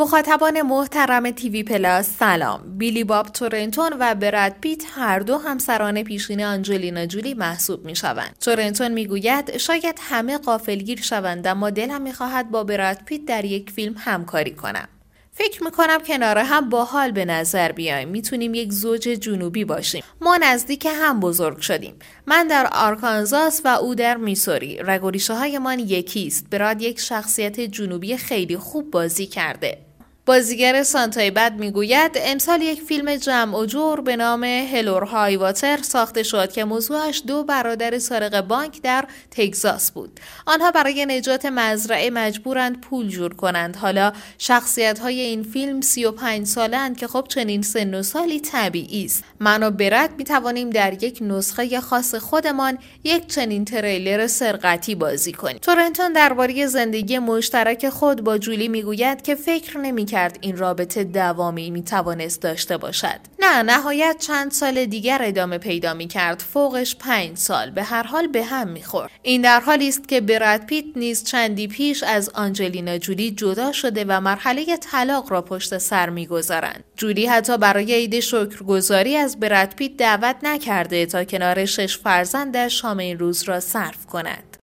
مخاطبان محترم تیوی پلاس سلام. بیلی باب تورنتون و براد پیت هر دو همسران پیشین آنجلینا جولی محسوب می شوند. تورنتون می گوید شاید همه غافلگیر شوند اما دلم می خواهد با براد پیت در یک فیلم همکاری کنم. فکر میکنم کنار هم باحال به نظر بیایم. میتونیم یک زوج جنوبی باشیم. ما نزدیک هم بزرگ شدیم. من در آرکانزاس و او در میسوری. رگ و ریشه هایمان یکیست. براد یک شخصیت جنوبی خیلی خوب بازی کرده. بازیگر سانتای بد میگوید امسال یک فیلم جمع و جور به نام هلور های واتر ساخته شد که موضوعش دو برادر سارق بانک در تگزاس بود. آنها برای نجات مزرعه مجبورند پول جور کنند. حالا شخصیت های این فیلم 35 سالند که خب چنین سن و سالی طبیعی است. من و براد می توانیم در یک نسخه خاص خودمان یک چنین تریلر سرقتی بازی کنیم. تورنتون درباره زندگی مشترک خود با جولی میگوید که فکر نمی‌کرد این رابطه دوامی میتوانست داشته باشد. نه، نهایت چند سال دیگر ادامه پیدا میکرد، فوقش 5 سال. به هر حال به هم میخورد. این در حالی است که براد پیت نیز چندی پیش از آنجلینا جولی جدا شده و مرحله طلاق را پشت سر میگذارند. جولی حتی برای عید شکرگزاری از براد پیت دعوت نکرده تا کنار 6 فرزندش شام این روز را صرف کند.